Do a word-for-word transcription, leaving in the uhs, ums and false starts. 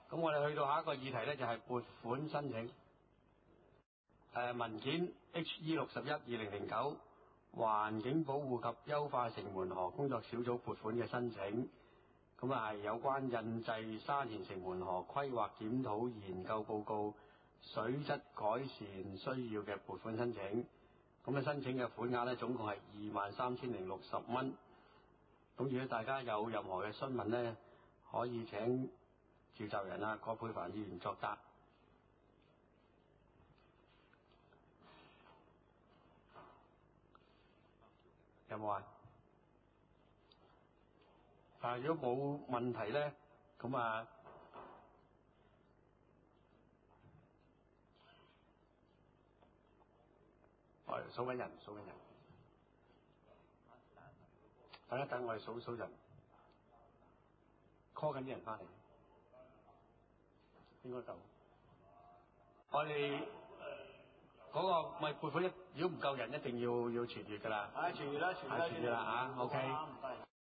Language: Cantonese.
咁我哋去到下一個議題咧，就係撥款申請。誒文件 H E 六十一二零零九環境保護及優化城門河工作小組撥款嘅申請。咁啊係有關印製沙田城門河規劃檢討研究報告水質改善需要嘅撥款申請。咁啊申請嘅款額咧總共係二萬三千零六十蚊。咁如果大家有任何嘅詢問咧，可以請召集人啊葛珮帆議員作答。有冇啊？啊，如果冇問題咧，咁啊，我哋數緊人，數緊人。等一等，我哋數數人 ，call 緊啲人翻嚟，應該夠。我哋嗰個咪撥款一，如果唔夠人，一定要要傳閱㗎啦。 係傳閱啦，傳閱啦， 傳閱啦嚇，OK。